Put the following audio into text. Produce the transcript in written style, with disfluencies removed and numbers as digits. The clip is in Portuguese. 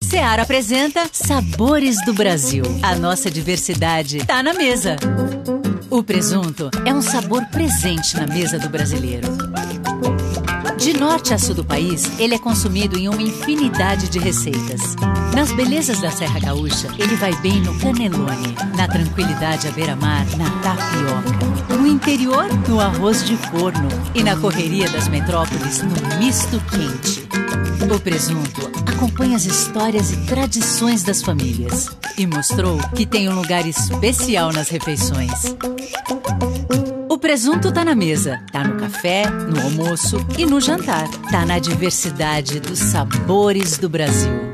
Seara apresenta Sabores do Brasil. A nossa diversidade tá na mesa. O presunto é um sabor presente na mesa do brasileiro. De norte a sul do país, ele é consumido em uma infinidade de receitas. Nas belezas da Serra Gaúcha, ele vai bem no canelone, na tranquilidade à beira-mar, na tapioca, no interior, no arroz de forno e na correria das metrópoles, no misto quente. O presunto acompanha as histórias e tradições das famílias e mostrou que tem um lugar especial nas refeições. O presunto tá na mesa, tá no café, no almoço e no jantar. Tá na diversidade dos sabores do Brasil.